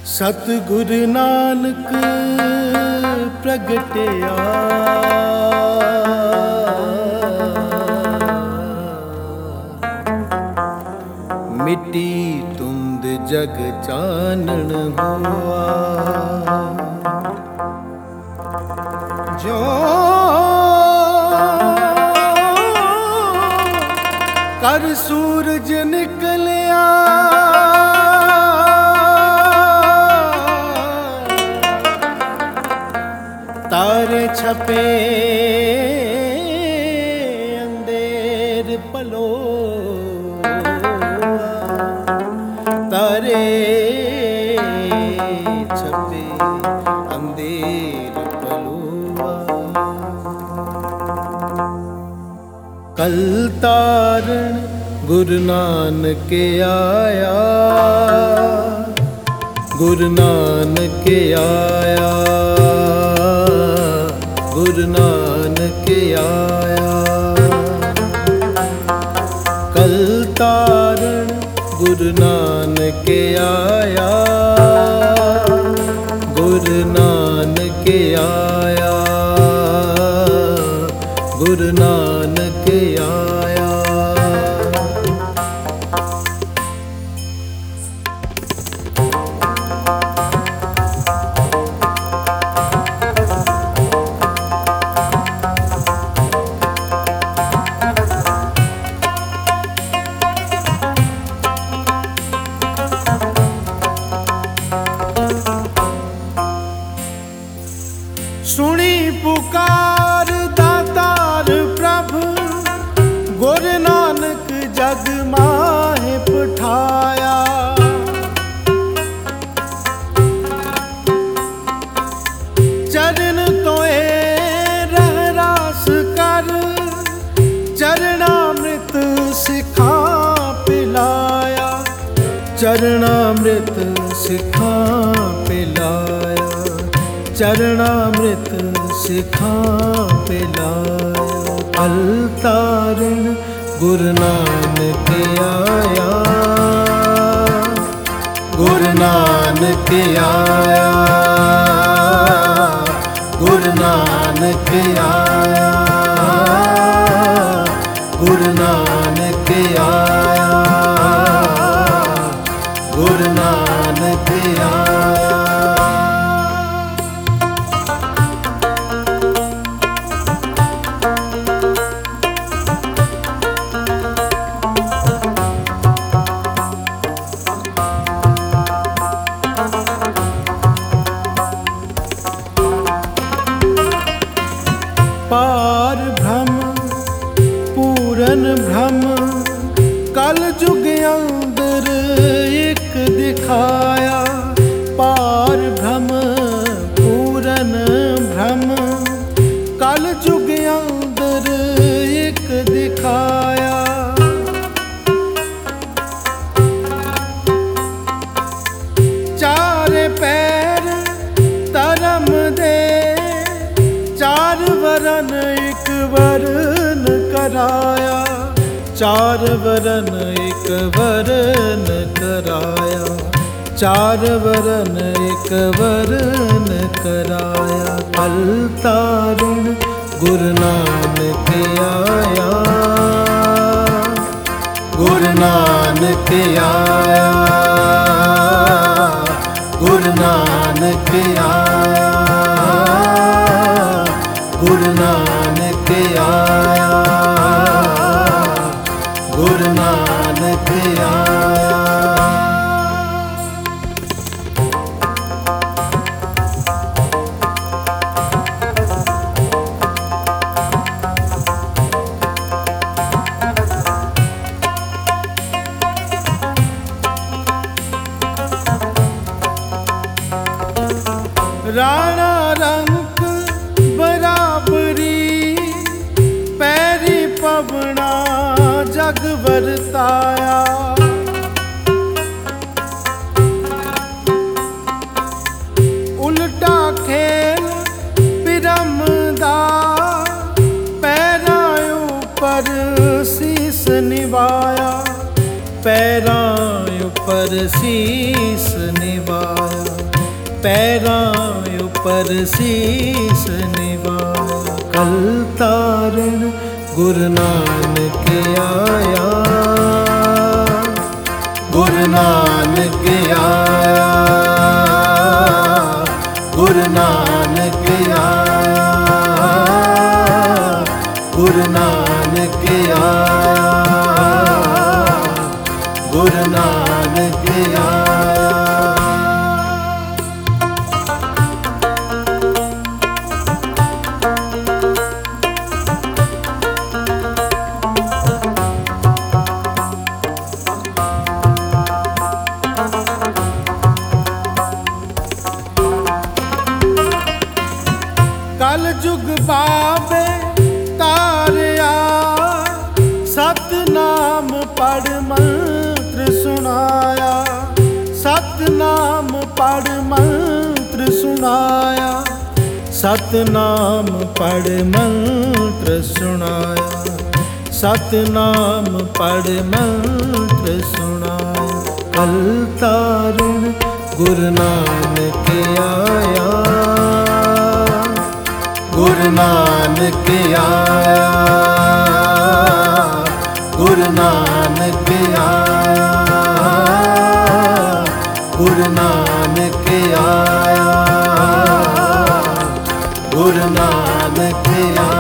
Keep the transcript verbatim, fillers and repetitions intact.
सतगुरु नानक प्रगटिया मिट्टी तुंद जग चानन हुआ जो कर सूरज निकलिया तारे छपे अंधेर पलो तारे छपे अंधेर पलोआ कल तारण गुरु नानक आया गुरु नानक आया गुरु नानक आया कल तारण गुरु नानक आया गुरु नानक आया गुरु नानक आया सुनी पुकार दातार प्रभु गुरु नानक जग माहे पठाया चरण तोए रह रास कर चरणामृत सिखा पिलाया चरणामृत सिखा पिलाया चरणामृत सिखा पिलाया कल तारण गुरु नानक आया गुरु नानक आया गुरु नानक आया गुरु नानक आया गुरु नानक आया पार भ्रम पूरन भ्रम कल जुग अंदर एक दिखाया पार भ्रम पूरन भ्रम कल जुग अंदर एक दिखाया चार पैर धर्म दे चार वरन एक वरन कराया चार वरन एक वरन कराया चार वरन एक वरन कराया कल तारण गुरु नानक आया गुरु नानक आया गुरु नानक आया गुरु नानक आया गुरु नानक आया राणा रंग बराबरी पैरी पवना जग वरताया उल्टा खेल पिरमदा पैरा ऊपर शीस निभाया पैरां उपर शीस निभाया ਪੈਰਾਂ ਉਪਰ ਸੀਸ ਨਿਵਾਇਆ। ਕਲ ਤਾਰਨ ਗੁਰੂ ਨਾਨਕ ਆਇਆ, ਗੁਰੂ ਨਾਨਕ ਆਇਆ, ਗੁਰੂ ਨਾਨਕ ਆਇਆ, ਗੁਰੂ ਨਾਨਕ ਆਇਆ, ਗੁਰੂ ਨਾਨਕ ਆਇਆ। ਕਲ ਜੁਗ ਬਾਬੇ ਤਾਰਿਆ, ਸਤਨਾਮ ਪੜ ਮੰਤਰ ਸੁਣਾਇਆ, ਸਤਨਾਮ ਪੜ ਮੰਤਰ ਸੁਣਾਇਆ, ਸਤਨਾਮ ਪੜ ਮੰਤਰ ਸੁਣਾਇਆ, ਸਤਨਾਮ ਪੜ ਮੰਤਰ ਸੁਣਾਇਆ। ਕਲ ਤਾਰਨ ਗੁਰੂ ਨਾਨਕ ਆਇਆ, ਗੁਰੂ ਨਾਨਕ ਆਇਆ, ਗੁਰੂ ਨਾਨਕ ਆਇਆ, ਗੁਰੂ ਨਾਨਕ ਆਇਆ, ਗੁਰੂ ਨਾਨਕ ਆਇਆ।